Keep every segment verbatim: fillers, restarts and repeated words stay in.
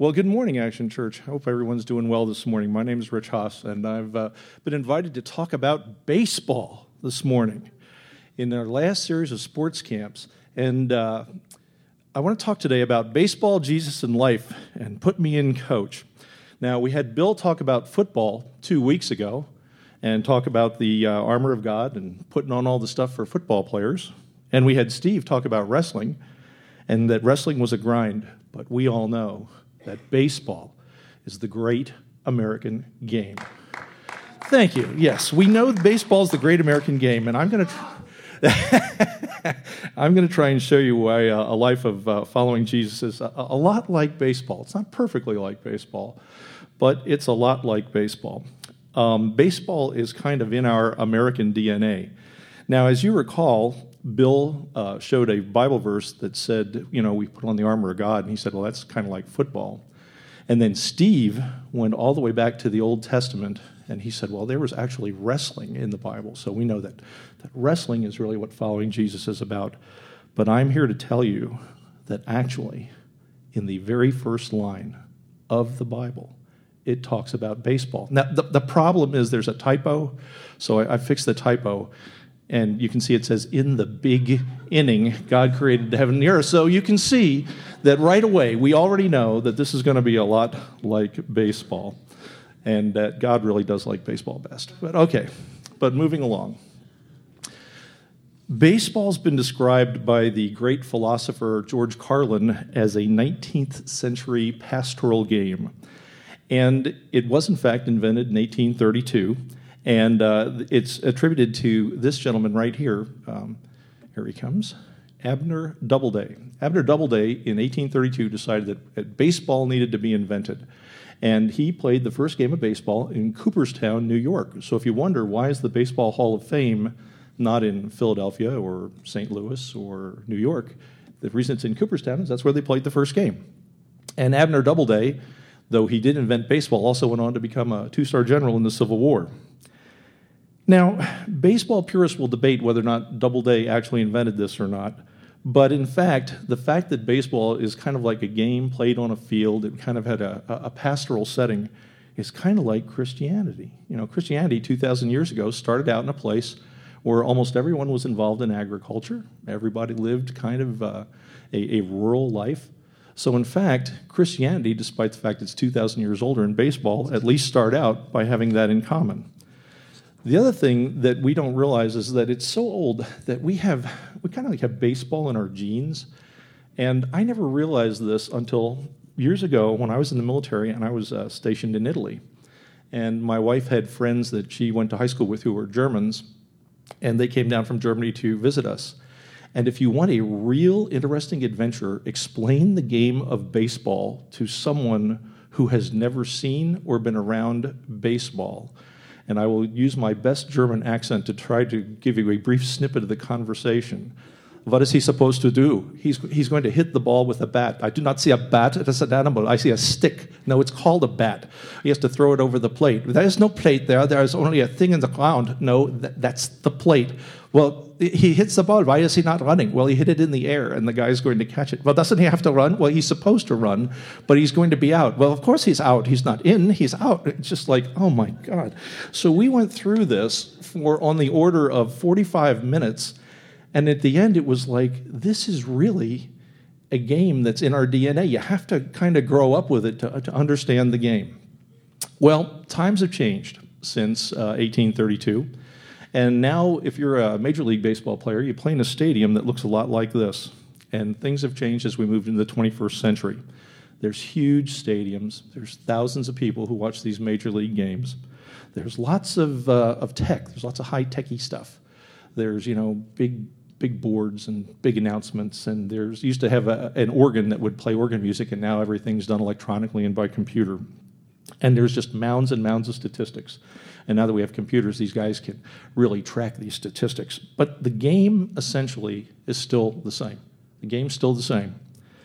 Well, good morning, Action Church. I hope everyone's doing well this morning. My name is Rich Haas, and I've uh, been invited to talk about baseball this morning in our last series of sports camps. And uh, I want to talk today about baseball, Jesus, and life, and put me in coach. Now, we had Bill talk about football two weeks ago and talk about the uh, armor of God and putting on all the stuff for football players. And we had Steve talk about wrestling, and that wrestling was a grind, but we all know that baseball is the great American game. Thank you. Yes, we know baseball is the great American game, and I'm going to try, I'm going to try and show you why uh, a life of uh, following Jesus is a, a lot like baseball. It's not perfectly like baseball, but it's a lot like baseball. Um, baseball is kind of in our American D N A. Now, as you recall, Bill uh, showed a Bible verse that said, you know, we put on the armor of God, and he said, well, that's kind of like football. And then Steve went all the way back to the Old Testament, and he said, well, there was actually wrestling in the Bible, so we know that, that wrestling is really what following Jesus is about. But I'm here to tell you that actually, in the very first line of the Bible, it talks about baseball. Now, the, the problem is there's a typo, so I, I fixed the typo. And you can see it says, in the big inning, God created heaven and the earth. So you can see that right away, we already know that this is going to be a lot like baseball, and that God really does like baseball best. But okay, but moving along. Baseball's been described by the great philosopher George Carlin as a nineteenth century pastoral game. And it was, in fact, invented in eighteen thirty-two. And uh, it's attributed to this gentleman right here. Um, here he comes, Abner Doubleday. Abner Doubleday in eighteen thirty-two decided that, that baseball needed to be invented. And he played the first game of baseball in Cooperstown, New York. So if you wonder, why is the Baseball Hall of Fame not in Philadelphia or Saint Louis or New York? The reason it's in Cooperstown is that's where they played the first game. And Abner Doubleday, though he did invent baseball, also went on to become a two-star general in the Civil War. Now, baseball purists will debate whether or not Doubleday actually invented this or not, but in fact, the fact that baseball is kind of like a game played on a field, it kind of had a, a pastoral setting, is kind of like Christianity. You know, Christianity two thousand years ago started out in a place where almost everyone was involved in agriculture. Everybody lived kind of uh, a, a rural life. So in fact, Christianity, despite the fact it's two thousand years older in baseball, at least started out by having that in common. The other thing that we don't realize is that it's so old that we have, we kind of like have baseball in our genes. And I never realized this until years ago when I was in the military and I was uh, stationed in Italy. And my wife had friends that she went to high school with who were Germans, and they came down from Germany to visit us. And if you want a real interesting adventure, explain the game of baseball to someone who has never seen or been around baseball. And I will use my best German accent to try to give you a brief snippet of the conversation. What is he supposed to do? He's, he's going to hit the ball with a bat. I do not see a bat as an animal. I see a stick. No, it's called a bat. He has to throw it over the plate. There is no plate there. There is only a thing in the ground. No, th- that's the plate. Well, he hits the ball. Why is he not running? Well, he hit it in the air, and the guy's going to catch it. Well, doesn't he have to run? Well, he's supposed to run, but he's going to be out. Well, of course he's out. He's not in. He's out. It's just like, oh, my God. So we went through this for on the order of forty-five minutes, and at the end it was like, this is really a game that's in our D N A. You have to kind of grow up with it to, to understand the game. Well, times have changed since uh, eighteen thirty-two. And now, if you're a Major League Baseball player, you play in a stadium that looks a lot like this. And things have changed as we moved into the twenty-first century. There's huge stadiums. There's thousands of people who watch these Major League games. There's lots of uh, of tech. There's lots of high-techy stuff. There's, you know, big big boards and big announcements. And there's used to have a, an organ that would play organ music, and now everything's done electronically and by computer. And there's just mounds and mounds of statistics. And now that we have computers, these guys can really track these statistics. But the game, essentially, is still the same. The game's still the same.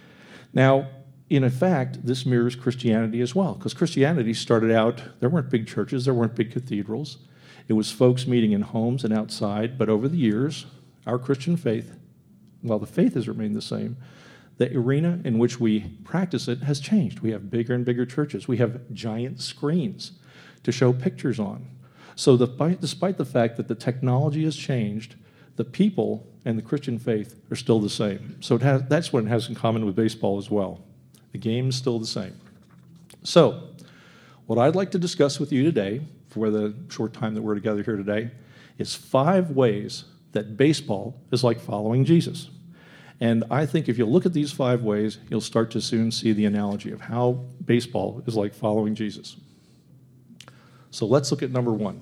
Now, in fact, this mirrors Christianity as well, because Christianity started out, there weren't big churches, there weren't big cathedrals. It was folks meeting in homes and outside, but over the years, our Christian faith, well, the faith has remained the same, the arena in which we practice it has changed. We have bigger and bigger churches. We have giant screens to show pictures on. So the, despite the fact that the technology has changed, the people and the Christian faith are still the same. So it has, that's what it has in common with baseball as well. The game's still the same. So what I'd like to discuss with you today, for the short time that we're together here today, is five ways that baseball is like following Jesus. And I think if you look at these five ways, you'll start to soon see the analogy of how baseball is like following Jesus. So let's look at number one.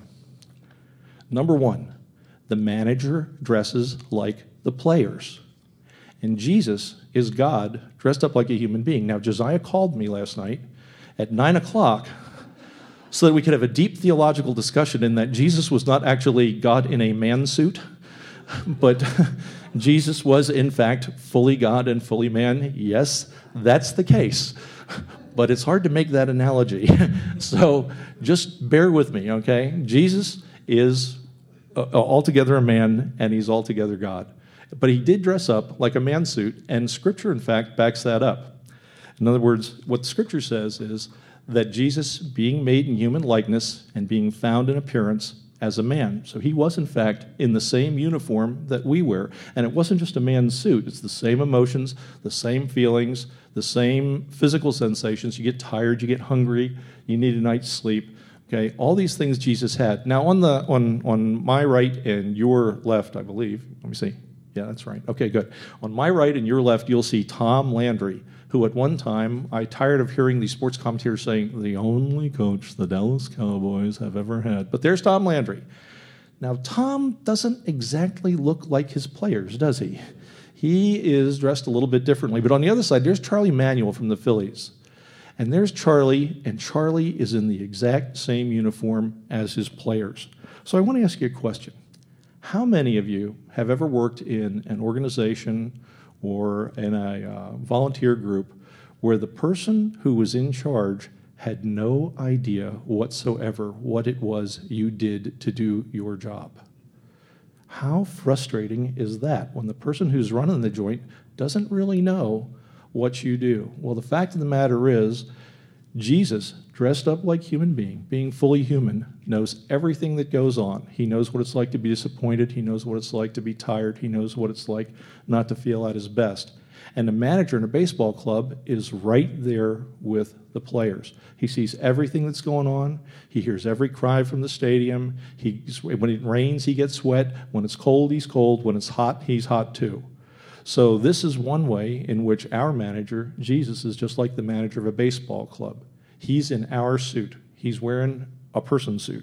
Number one, the manager dresses like the players. And Jesus is God dressed up like a human being. Now, Josiah called me last night at nine o'clock so that we could have a deep theological discussion in that Jesus was not actually God in a man suit, but Jesus was, in fact, fully God and fully man. Yes, that's the case. But it's hard to make that analogy. So just bear with me, okay? Jesus is uh, altogether a man, and he's altogether God. But he did dress up like a man suit, and Scripture, in fact, backs that up. In other words, what Scripture says is that Jesus, being made in human likeness and being found in appearance as a man. So he was, in fact, in the same uniform that we wear. And it wasn't just a man's suit. It's the same emotions, the same feelings, the same physical sensations. You get tired, you get hungry, you need a night's sleep. Okay, all these things Jesus had. Now, on the on on my right and your left, I believe. Let me see. Yeah, that's right. Okay, good. On my right and your left, you'll see Tom Landry, who at one time, I tired of hearing these sports commentators saying, the only coach the Dallas Cowboys have ever had. But there's Tom Landry. Now, Tom doesn't exactly look like his players, does he? He is dressed a little bit differently. But on the other side, there's Charlie Manuel from the Phillies. And there's Charlie, and Charlie is in the exact same uniform as his players. So I want to ask you a question. How many of you have ever worked in an organization or in a uh, volunteer group where the person who was in charge had no idea whatsoever what it was you did to do your job? How frustrating is that when the person who's running the joint doesn't really know what you do? Well, the fact of the matter is, Jesus, dressed up like a human being, being fully human, knows everything that goes on. He knows what it's like to be disappointed. He knows what it's like to be tired. He knows what it's like not to feel at his best. And the manager in a baseball club is right there with the players. He sees everything that's going on. He hears every cry from the stadium. He, when it rains, he gets wet. When it's cold, he's cold. When it's hot, he's hot too. So this is one way in which our manager, Jesus, is just like the manager of a baseball club. He's in our suit. He's wearing a person suit.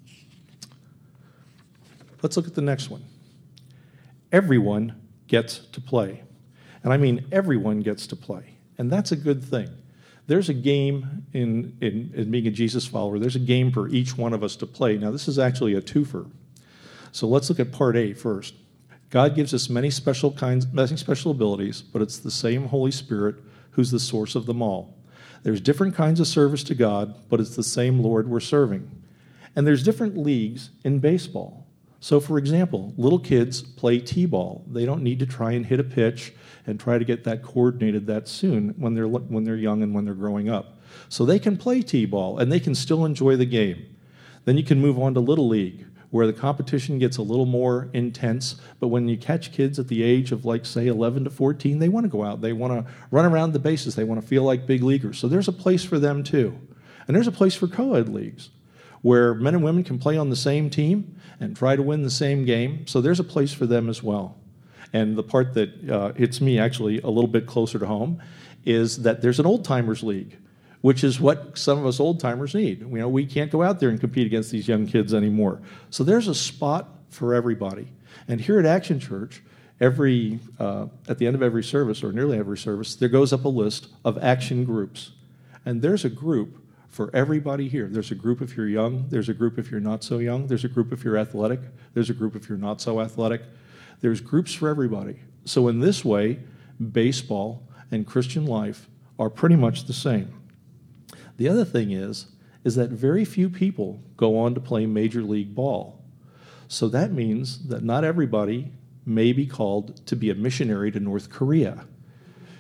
Let's look at the next one. Everyone gets to play. And I mean everyone gets to play. And that's a good thing. There's a game in, in, in being a Jesus follower. There's a game for each one of us to play. Now, this is actually a twofer. So let's look at part A first. God gives us many special kinds, many special abilities, but it's the same Holy Spirit who's the source of them all. There's different kinds of service to God, but it's the same Lord we're serving. And there's different leagues in baseball. So, for example, little kids play t-ball. They don't need to try and hit a pitch and try to get that coordinated that soon when they're when they're young and when they're growing up. So they can play t-ball, and they can still enjoy the game. Then you can move on to Little League, where the competition gets a little more intense, but when you catch kids at the age of, like, say, eleven to fourteen, they want to go out. They want to run around the bases. They want to feel like big leaguers. So there's a place for them, too. And there's a place for co-ed leagues, where men and women can play on the same team and try to win the same game. So there's a place for them as well. And the part that uh, hits me actually a little bit closer to home is that there's an old-timers league, which is what some of us old-timers need. You know, we can't go out there and compete against these young kids anymore. So there's a spot for everybody. And here at Action Church, every uh, at the end of every service, or nearly every service, there goes up a list of action groups. And there's a group for everybody here. There's a group if you're young. There's a group if you're not so young. There's a group if you're athletic. There's a group if you're not so athletic. There's groups for everybody. So in this way, baseball and Christian life are pretty much the same. The other thing is, is that very few people go on to play Major League Ball. So that means that not everybody may be called to be a missionary to North Korea.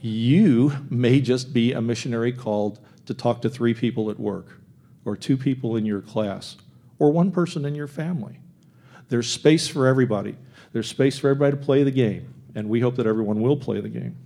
You may just be a missionary called to talk to three people at work, or two people in your class, or one person in your family. There's space for everybody. There's space for everybody to play the game, and we hope that everyone will play the game.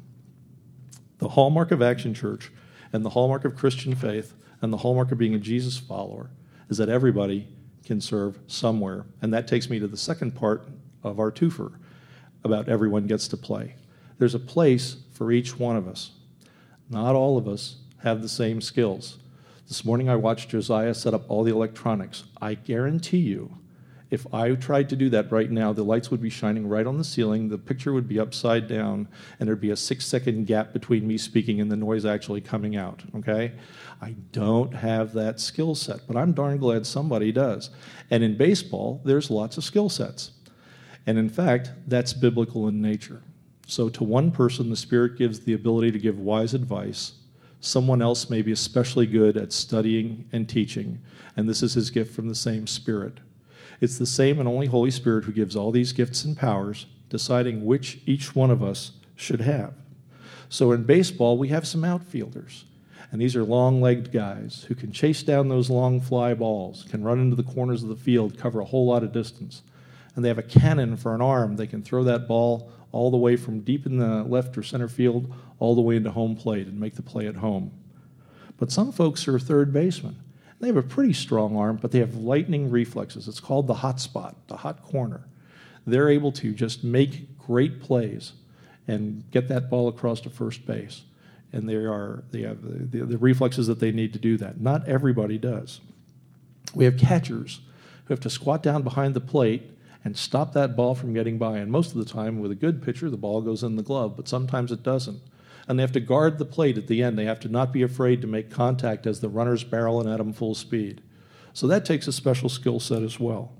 The hallmark of Action Church, and the hallmark of Christian faith, and the hallmark of being a Jesus follower is that everybody can serve somewhere. And that takes me to the second part of our twofer about everyone gets to play. There's a place for each one of us. Not all of us have the same skills. This morning I watched Josiah set up all the electronics. I guarantee you, if I tried to do that right now, the lights would be shining right on the ceiling, the picture would be upside down, and there'd be a six-second gap between me speaking and the noise actually coming out, okay? I don't have that skill set, but I'm darn glad somebody does. And in baseball, there's lots of skill sets. And in fact, that's biblical in nature. So to one person, the Spirit gives the ability to give wise advice. Someone else may be especially good at studying and teaching, and this is his gift from the same Spirit. It's the same and only Holy Spirit who gives all these gifts and powers, deciding which each one of us should have. So in baseball, we have some outfielders, and these are long-legged guys who can chase down those long fly balls, can run into the corners of the field, cover a whole lot of distance. And they have a cannon for an arm. They can throw that ball all the way from deep in the left or center field all the way into home plate and make the play at home. But some folks are third basemen. They have a pretty strong arm, but they have lightning reflexes. It's called the hot spot, the hot corner. They're able to just make great plays and get that ball across to first base. And they are they have the, the, the reflexes that they need to do that. Not everybody does. We have catchers who have to squat down behind the plate and stop that ball from getting by. And most of the time, with a good pitcher, the ball goes in the glove, but sometimes it doesn't. And they have to guard the plate at the end. They have to not be afraid to make contact as the runner's barreling at them full speed. So that takes a special skill set as well.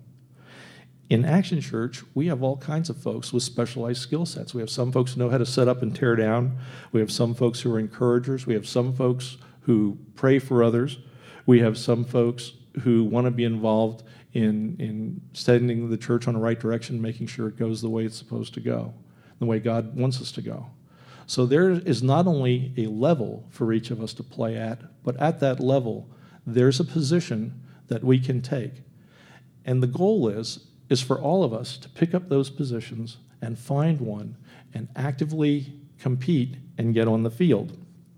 In Action Church, we have all kinds of folks with specialized skill sets. We have some folks who know how to set up and tear down. We have some folks who are encouragers. We have some folks who pray for others. We have some folks who want to be involved in, in sending the church on the right direction, making sure it goes the way it's supposed to go, the way God wants us to go. So there is not only a level for each of us to play at, but at that level, there's a position that we can take. And the goal is, is for all of us to pick up those positions and find one and actively compete and get on the field.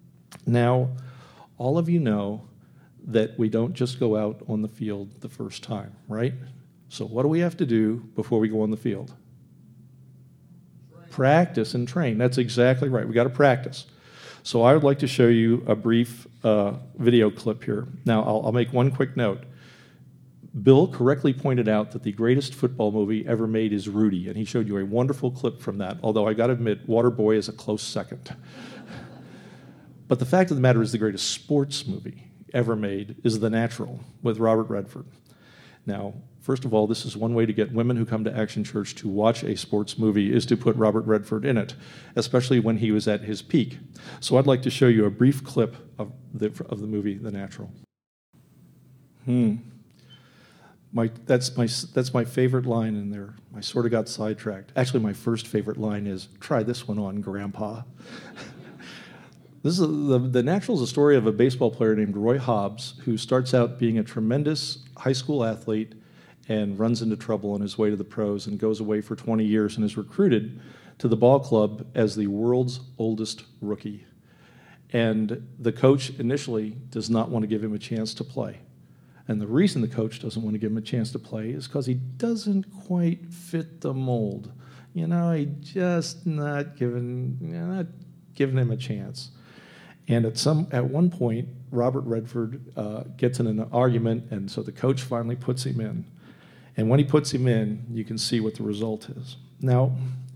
Now, all of you know that we don't just go out on the field the first time, right? So what do we have to do before we go on the field? Practice and train. That's exactly right. We got to practice. So I would like to show you a brief uh, video clip here. Now, I'll, I'll make one quick note. Bill correctly pointed out that the greatest football movie ever made is Rudy, and he showed you a wonderful clip from that, although I got to admit, Waterboy is a close second. But the fact of the matter is the greatest sports movie ever made is The Natural with Robert Redford. Now, first of all, this is one way to get women who come to Action Church to watch a sports movie is to put Robert Redford in it, especially when he was at his peak. So I'd like to show you a brief clip of the, of the movie The Natural. Hmm. My, that's my that's my favorite line in there. I sort of got sidetracked. Actually, my first favorite line is, "Try this one on, Grandpa." This is a, the, the Natural is a story of a baseball player named Roy Hobbs who starts out being a tremendous high school athlete and runs into trouble on his way to the pros and goes away for twenty years and is recruited to the ball club as the world's oldest rookie. And the coach initially does not want to give him a chance to play. And the reason the coach doesn't want to give him a chance to play is because he doesn't quite fit the mold. You know, he just not giving, you know, not giving him a chance. And at some at one point, Robert Redford uh, gets in an argument, and so the coach finally puts him in. And when he puts him in, you can see what the result is. Now,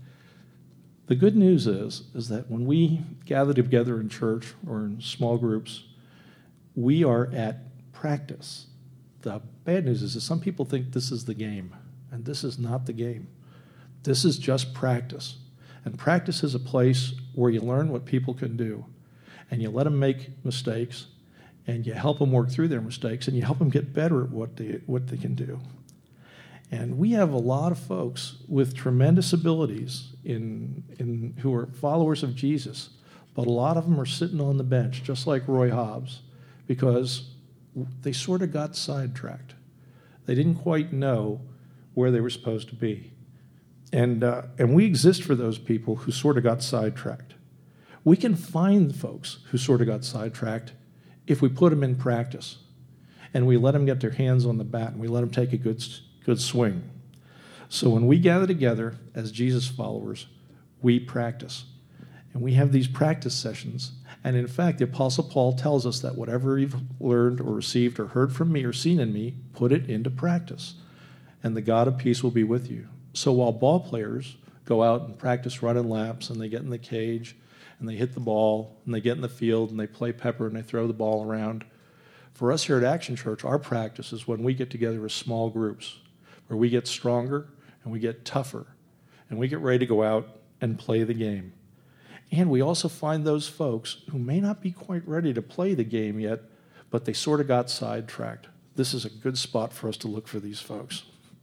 the good news is, is that when we gather together in church or in small groups, we are at practice. The bad news is that some people think this is the game, and this is not the game. This is just practice. And practice is a place where you learn what people can do, and you let them make mistakes, and you help them work through their mistakes, and you help them get better at what they, what they can do. And we have a lot of folks with tremendous abilities in, in who are followers of Jesus, But a lot of them are sitting on the bench, just like Roy Hobbs, because they sort of got sidetracked. They didn't quite know where they were supposed to be. And, uh, and we exist for those people who sort of got sidetracked. We can find folks who sort of got sidetracked if we put them in practice and we let them get their hands on the bat and we let them take a good, good swing. So when we gather together as Jesus followers, we practice. And we have these practice sessions. And in fact, the Apostle Paul tells us that whatever you've learned or received or heard from me or seen in me, put it into practice. And the God of peace will be with you. So while ball players go out and practice running laps and they get in the cage and they hit the ball and they get in the field and they play pepper and they throw the ball around, for us here at Action Church, our practice is when we get together as small groups where we get stronger and we get tougher and we get ready to go out and play the game. And we also find those folks who may not be quite ready to play the game yet, but they sort of got sidetracked. This is a good spot for us to look for these folks.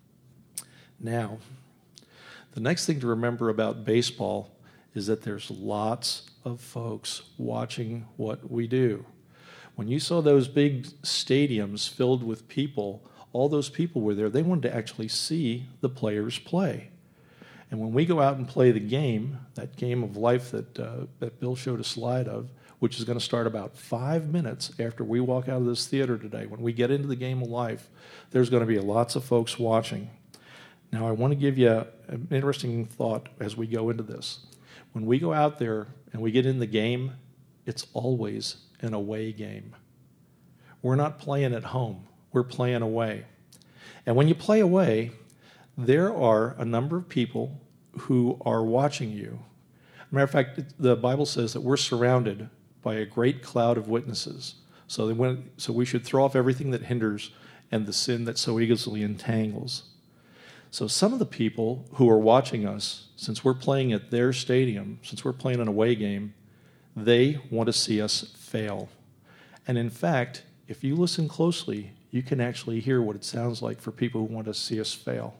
Now, the next thing to remember about baseball is that there's lots of folks watching what we do. When you saw those big stadiums filled with people, all those people were there. They wanted to actually see the players play. And when we go out and play the game, that game of life that, uh, that Bill showed a slide of, which is going to start about five minutes after we walk out of this theater today, when we get into the game of life, there's going to be lots of folks watching. Now, I want to give you an interesting thought as we go into this. When we go out there and we get in the game, it's always an away game. We're not playing at home. We're playing away. And when you play away, there are a number of people who are watching you. Matter of fact, the Bible says that we're surrounded by a great cloud of witnesses. So, they went, so we should throw off everything that hinders and the sin that so easily entangles. So some of the people who are watching us, since we're playing at their stadium, since we're playing an away game, they want to see us fail. And in fact, if you listen closely, you can actually hear what it sounds like for people who want to see us fail.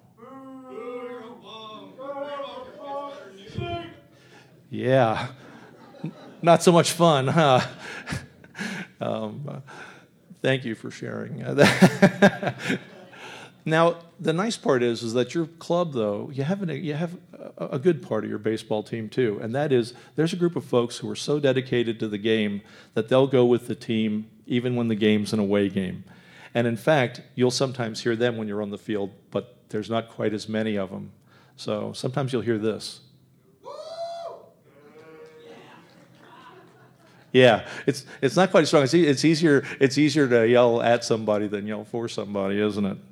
Yeah, not so much fun, huh? um, uh, thank you for sharing. Now, the nice part is, is that your club, though, you have, an, you have a, a good part of your baseball team, too, and that is there's a group of folks who are so dedicated to the game that they'll go with the team even when the game's an away game. And in fact, you'll sometimes hear them when you're on the field, but there's not quite as many of them. So sometimes you'll hear this. Yeah, it's it's not quite as strong. It's, it's easier it's easier to yell at somebody than yell for somebody, isn't it?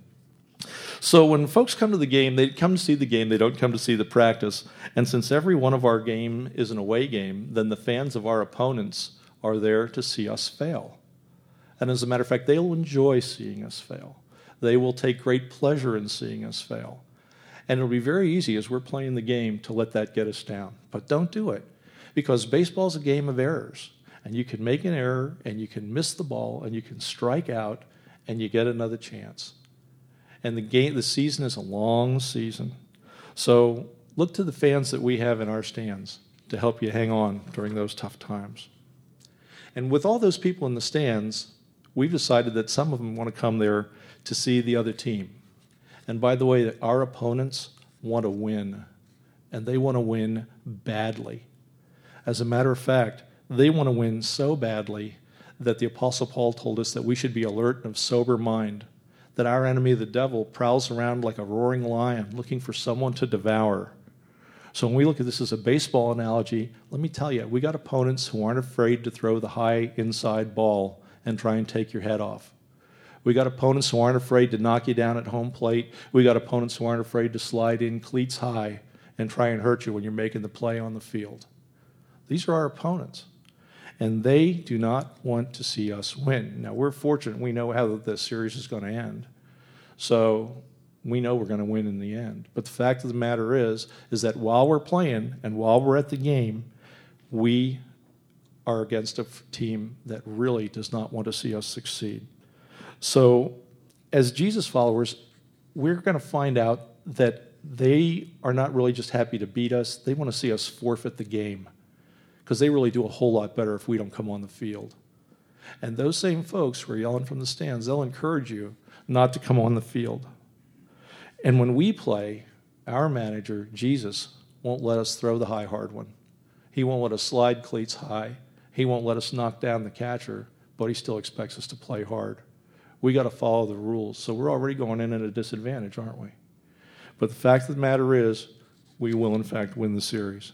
So when folks come to the game, they come to see the game. They don't come to see the practice. And since every one of our game is an away game, then the fans of our opponents are there to see us fail. And as a matter of fact, they'll enjoy seeing us fail. They will take great pleasure in seeing us fail. And it'll be very easy as we're playing the game to let that get us down. But don't do it, because baseball's a game of errors. And you can make an error, and you can miss the ball, and you can strike out, and you get another chance. And the game, the season is a long season. So look to the fans that we have in our stands to help you hang on during those tough times. And with all those people in the stands, we've decided that some of them want to come there to see the other team. And by the way, our opponents want to win, and they want to win badly. As a matter of fact, they want to win so badly that the Apostle Paul told us that we should be alert and of sober mind, that our enemy, the devil, prowls around like a roaring lion looking for someone to devour. So when we look at this as a baseball analogy, let me tell you, we got opponents who aren't afraid to throw the high inside ball and try and take your head off. We got opponents who aren't afraid to knock you down at home plate. We got opponents who aren't afraid to slide in cleats high and try and hurt you when you're making the play on the field. These are our opponents. And they do not want to see us win. Now, we're fortunate. We know how the series is going to end. So we know we're going to win in the end. But the fact of the matter is, is that while we're playing and while we're at the game, we are against a team that really does not want to see us succeed. So as Jesus followers, we're going to find out that they are not really just happy to beat us. They want to see us forfeit the game, because they really do a whole lot better if we don't come on the field. And those same folks who are yelling from the stands, they'll encourage you not to come on the field. And when we play, our manager, Jesus, won't let us throw the high, hard one. He won't let us slide cleats high. He won't let us knock down the catcher, but he still expects us to play hard. We got to follow the rules. So we're already going in at a disadvantage, aren't we? But the fact of the matter is, we will, in fact, win the series.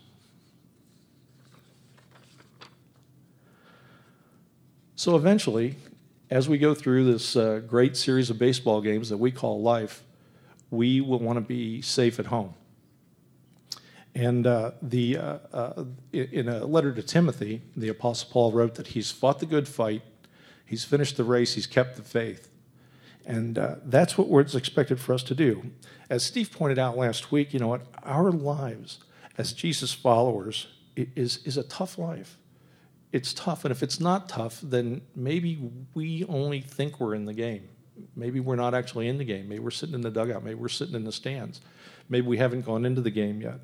So eventually, as we go through this uh, great series of baseball games that we call life, we will want to be safe at home. And uh, the uh, uh, in a letter to Timothy, the Apostle Paul wrote that he's fought the good fight, he's finished the race, he's kept the faith. And uh, that's what it's expected for us to do. As Steve pointed out last week, you know what? Our lives as Jesus followers is, is a tough life. It's tough, and if it's not tough, then maybe we only think we're in the game. Maybe we're not actually in the game. Maybe we're sitting in the dugout. Maybe we're sitting in the stands. Maybe we haven't gone into the game yet.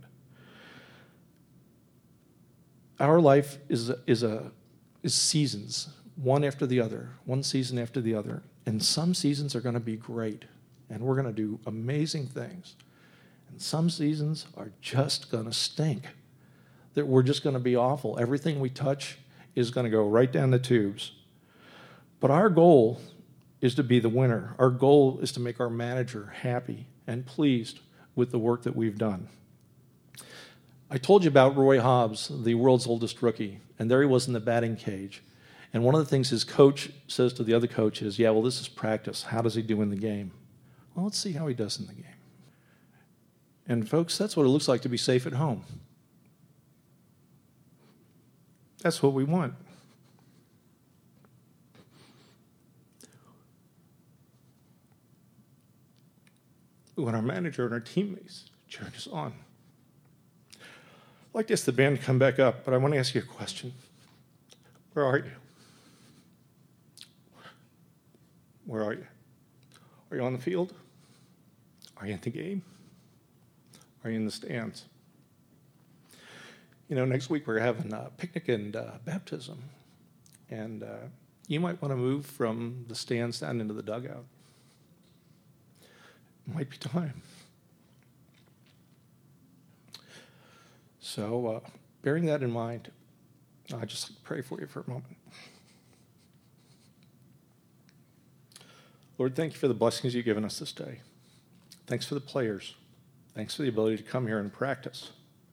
Our life is a, is a is seasons, one after the other, one season after the other. And some seasons are going to be great, and we're going to do amazing things. And some seasons are just going to stink, that we're just going to be awful. Everything we touch is going to go right down the tubes. But our goal is to be the winner. Our goal is to make our manager happy and pleased with the work that we've done. I told you about Roy Hobbs, the world's oldest rookie, and there he was in the batting cage. And one of the things his coach says to the other coach is, yeah, well, this is practice. How does he do in the game? Well, let's see how he does in the game. And folks, that's what it looks like to be safe at home. That's what we want. When our manager and our teammates cheer us on. I'd like to ask the band to come back up, but I want to ask you a question. Where are you? Where are you? Are you on the field? Are you in the game? Are you in the stands? You know, next week we're having a picnic and uh, baptism, and uh, you might want to move from the stands down into the dugout. It might be time. So, uh, bearing that in mind, I just pray for you for a moment. Lord, thank you for the blessings you've given us this day. Thanks for the players. Thanks for the ability to come here and practice.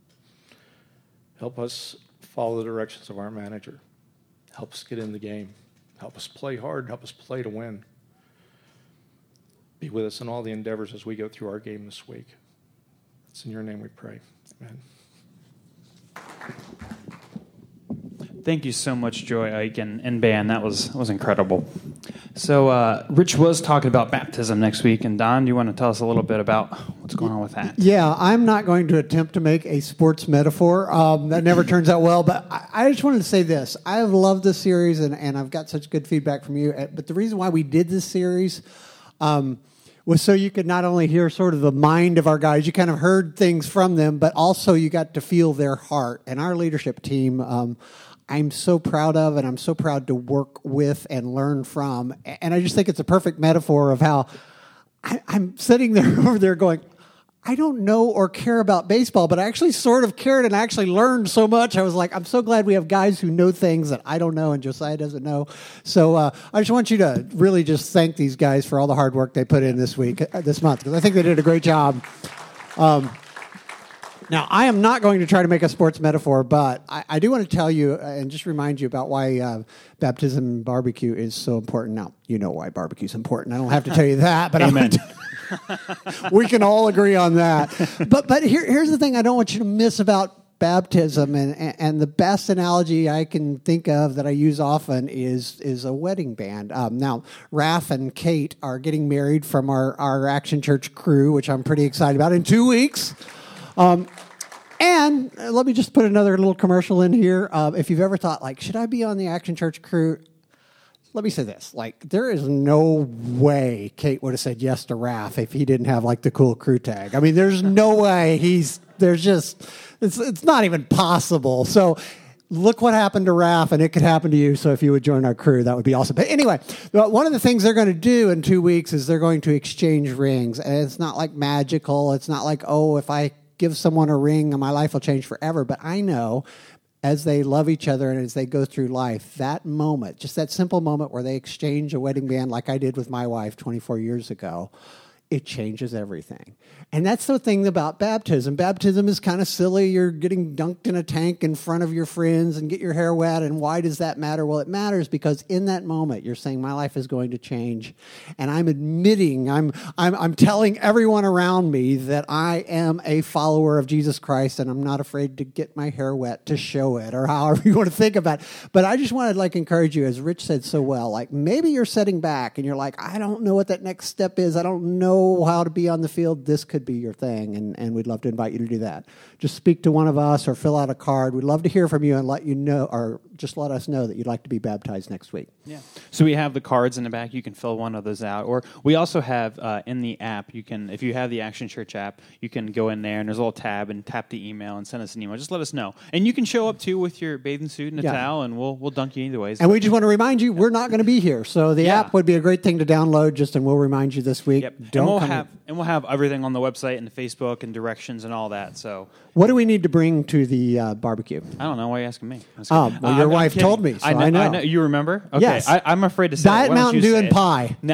Help us follow the directions of our manager. Help us get in the game. Help us play hard. Help us play to win. Be with us in all the endeavors as we go through our game this week. It's in your name we pray. Amen. Thank you so much, Joy, Ike, and, and band. That was that was incredible. So uh, Rich was talking about baptism next week, and Don, do you want to tell us a little bit about what's going on with that? Yeah, I'm not going to attempt to make a sports metaphor. Um, that never turns out well, but I, I just wanted to say this. I have loved this series, and, and I've got such good feedback from you. But the reason why we did this series um, was so you could not only hear sort of the mind of our guys, you kind of heard things from them, but also you got to feel their heart. And our leadership team, um, I'm so proud of, and I'm so proud to work with and learn from. And I just think it's a perfect metaphor of how I, I'm sitting there over there going, I don't know or care about baseball, but I actually sort of cared and actually learned so much. I was like, I'm so glad we have guys who know things that I don't know and Josiah doesn't know. So uh, I just want you to really just thank these guys for all the hard work they put in this week, uh, this month, because I think they did a great job. Um, Now, I am not going to try to make a sports metaphor, but I, I do want to tell you and just remind you about why uh, baptism and barbecue is so important. Now, you know why barbecue is important. I don't have to tell you that, but Amen. we can all agree on that. But but here, here's the thing I don't want you to miss about baptism, and, and, and the best analogy I can think of that I use often is is a wedding band. Um, now, Raph and Kate are getting married from our, our Action Church crew, which I'm pretty excited about, in two weeks. Um, and let me just put another little commercial in here. Uh, if you've ever thought, like, should I be on the Action Church crew? Let me say this. Like, there is no way Kate would have said yes to Raph if he didn't have, like, the cool crew tag. I mean, there's no way he's, there's just, it's it's not even possible. So look what happened to Raph, and it could happen to you. So if you would join our crew, that would be awesome. But anyway, one of the things they're going to do in two weeks is they're going to exchange rings. And it's not like magical. It's not like, oh, if I give someone a ring, my life will change forever. But I know as they love each other and as they go through life, that moment, just that simple moment where they exchange a wedding band like I did with my wife twenty-four years ago, it changes everything. And that's the thing about baptism. Baptism is kind of silly. You're getting dunked in a tank in front of your friends and get your hair wet. And why does that matter? Well, it matters because in that moment, you're saying my life is going to change. And I'm admitting, I'm, I'm, I'm telling everyone around me that I am a follower of Jesus Christ and I'm not afraid to get my hair wet to show it or however you want to think about it. But I just wanted to like encourage you, as Rich said so well, like maybe you're sitting back and you're like, I don't know what that next step is. I don't know how to be on the field. This could be your thing, and, and we'd love to invite you to do that. Just speak to one of us or fill out a card. We'd love to hear from you and let you know, or just let us know that you'd like to be baptized next week. Yeah. So we have the cards in the back. You can fill one of those out. Or we also have uh, in the app, you can, if you have the Action Church app, you can go in there and there's a little tab and tap the email and send us an email. Just let us know. And you can show up too with your bathing suit and a yeah. towel, and we'll we'll dunk you either way. And we just want to remind you, we're not going to be here. So the yeah. app would be a great thing to download, just and we'll remind you this week. Yep. Don't and we'll come have in. and we'll have everything on the website and the Facebook and directions and all that. So what do we need to bring to the uh, barbecue? I don't know. Why are you asking me? Oh, well, uh, your I'm, wife I'm told me, so I know, I know. I know. You remember? Okay. Yes. I, I'm afraid to say Diet it. Why don't Mountain you Dew say and it? pie. No.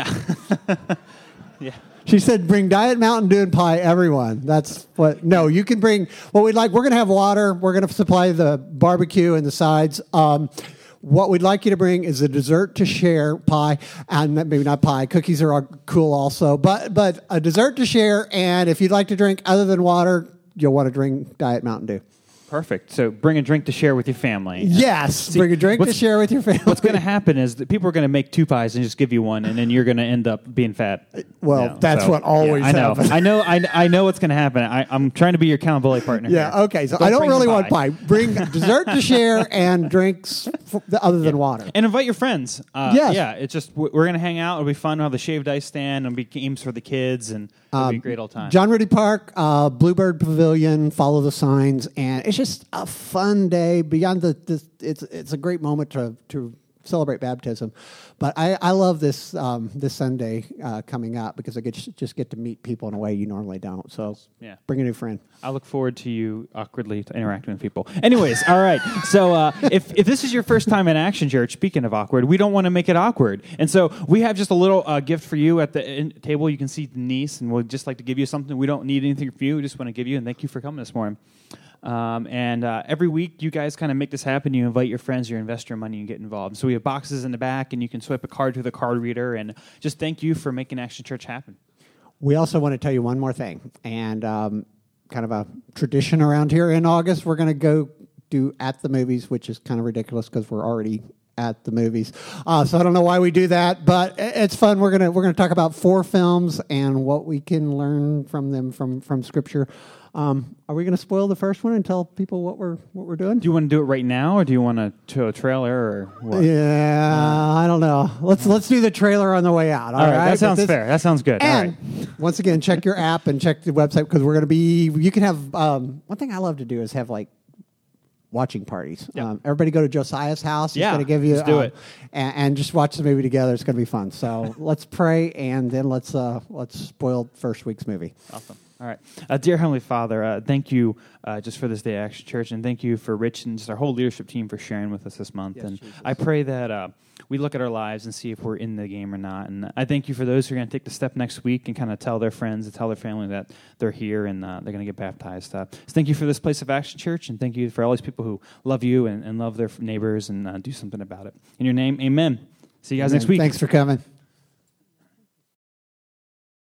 yeah. She said, bring Diet Mountain Dew and pie, everyone. That's what, no, you can bring, what we'd like, we're going to have water. We're going to supply the barbecue and the sides. Um, what we'd like you to bring is a dessert to share, pie, and maybe not pie. Cookies are cool also, but, but a dessert to share. And if you'd like to drink other than water, you'll want to drink Diet Mountain Dew. Perfect. So bring a drink to share with your family. Yes, See, bring a drink to share with your family. What's going to happen is that people are going to make two pies and just give you one, and then you're going to end up being fat. Well, you know, that's so, what always yeah, I know. happens. I know. I, I know what's going to happen. I, I'm trying to be your accountability partner. Yeah. here. Okay. So Don't I don't bring really the want pie. Bring dessert to share and drinks f- other than water. And invite your friends. Uh, Yes. Yeah. It's just we're going to hang out. It'll be fun. We'll have the shaved ice stand. It'll be games for the kids, and it'll be a great old time. John Rudy Park, uh, Bluebird Pavilion. Follow the signs, and it's just a fun day. Beyond the, the it's it's a great moment to to celebrate baptism. But I, I love this um, this Sunday uh, coming up because I get just get to meet people in a way you normally don't. So Yeah. bring a new friend. I look forward to you awkwardly interacting with people. Anyways, all right. So uh, if, if this is your first time in Action Church, speaking of awkward, we don't want to make it awkward. And so we have just a little uh, gift for you at the in- table. You can see Denise, and we'd just like to give you something. We don't need anything from you. We just want to give you, and thank you for coming this morning. Um, and uh, every week, you guys kind of make this happen. You invite your friends, you invest your money, and get involved. So we have boxes in the back, and you can swipe a card through the card reader. And just thank you for making Action Church happen. We also want to tell you one more thing, and um, kind of a tradition around here. In August, we're going to go do At the Movies, which is kind of ridiculous because we're already at the movies. Uh, so I don't know why we do that, but it's fun. We're gonna we're gonna talk about four films and what we can learn from them from from Scripture. Um, are we going to spoil the first one and tell people what we're what we're doing? Do you want to do it right now, or do you want to show a trailer, or what? Yeah, uh, I don't know. Let's let's do the trailer on the way out. All, all right, right, that sounds this, fair. That sounds good. And all right. once again, check your app and check the website because we're going to be. You can have um, one thing I love to do is have like watching parties. Yep. Um, everybody go to Josiah's house. He's Yeah, going to give you let's do um, it. and, and just watch the movie together. It's going to be fun. So let's pray and then let's uh, let's spoil first week's movie. Awesome. All right. Uh, dear Heavenly Father, uh, thank you uh, just for this day at Action Church, and thank you for Rich and just our whole leadership team for sharing with us this month. Yes, and Jesus. I pray that uh, we look at our lives and see if we're in the game or not. And I thank you for those who are going to take the step next week and kind of tell their friends and tell their family that they're here and uh, they're going to get baptized. Uh, so thank you for this place of Action Church, and thank you for all these people who love you and, and love their neighbors and uh, do something about it. In your name, amen. See you guys Amen. next week. Thanks for coming.